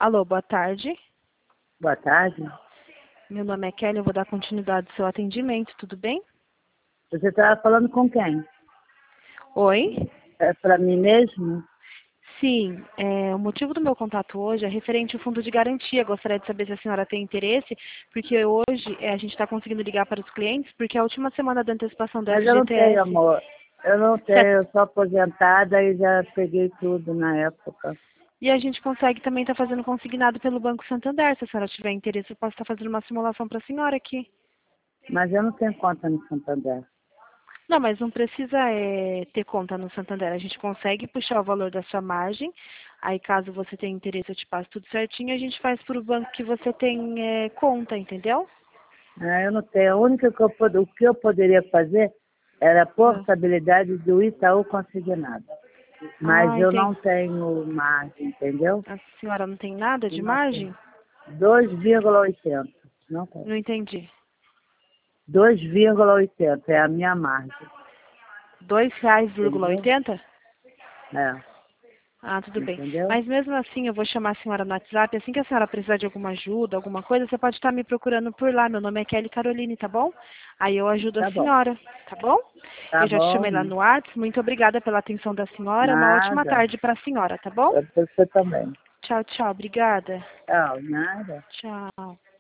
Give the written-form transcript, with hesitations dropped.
Alô, boa tarde. Boa tarde. Meu nome é Kelly, eu vou dar continuidade ao seu atendimento, tudo bem? Você estava falando com quem? Oi? É para mim mesmo? Sim, o motivo do meu contato hoje é referente ao fundo de garantia. Gostaria de saber se a senhora tem interesse, porque hoje a gente está conseguindo ligar para os clientes, porque a última semana da antecipação do Mas eu não tenho, FGTS... amor. Eu não tenho, eu sou aposentada e já peguei tudo na época. E a gente consegue também estar fazendo consignado pelo Banco Santander. Se a senhora tiver interesse, eu posso estar fazendo uma simulação para a senhora aqui. Mas eu não tenho conta no Santander. Não, mas não precisa ter conta no Santander. A gente consegue puxar o valor da sua margem. Aí, caso você tenha interesse, eu te passo tudo certinho. A gente faz para o banco que você tem conta, entendeu? Eu não tenho. O que eu poderia fazer era a Ah, portabilidade do Itaú consignado. Mas eu entendi. não tenho margem, entendeu? A senhora não tem nada de Não tenho. margem? 2,80. Não tenho. Não entendi. 2,80 é a minha margem. Entendeu? R$ 2,80? É. Ah, tudo bem. Entendeu? Mas mesmo assim, eu vou chamar a senhora no WhatsApp. Assim que a senhora precisar de alguma ajuda, alguma coisa, você pode estar me procurando por lá. Meu nome é Kelly Caroline, tá bom? Aí eu ajudo a Tá bom. senhora, tá bom? Tá Eu já te bom, chamei lá né? no WhatsApp. Muito obrigada pela atenção da senhora. Uma ótima Nada. tarde para a senhora, tá bom? Pra você também. Tchau, tchau. Obrigada. Tchau, nada. Tchau.